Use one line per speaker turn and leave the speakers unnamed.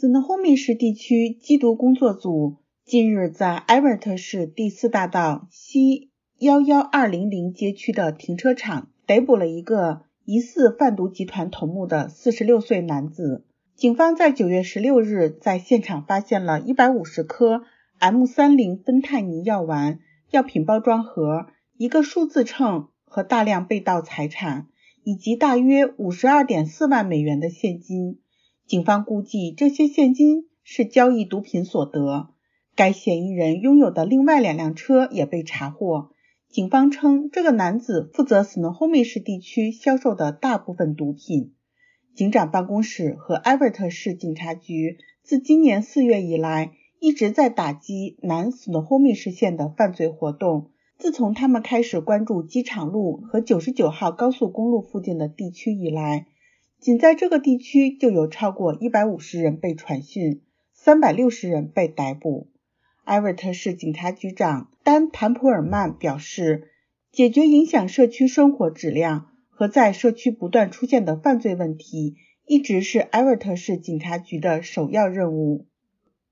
斯诺霍密市地区缉毒工作组近日在埃维尔特市第4大道西11200街区的停车场逮捕了一个疑似贩毒集团头目的46岁男子。警方在9月16日在现场发现了150颗 M30 芬太尼药丸、药品包装盒、一个数字秤和大量被盗财产，以及大约 52.4万美元的现金。警方估计这些现金是交易毒品所得。该嫌疑人拥有的另外2辆车也被查获。警方称，这个男子负责斯诺霍密市地区销售的大部分毒品。警长办公室和埃维尔特市警察局自今年4月以来一直在打击南斯诺霍密市县的犯罪活动。自从他们开始关注机场路和99号高速公路附近的地区以来，仅在这个地区就有超过150人被传讯，360人被逮捕。埃维尔特市警察局长丹·坦普尔曼表示，解决影响社区生活质量和在社区不断出现的犯罪问题，一直是埃维尔特市警察局的首要任务。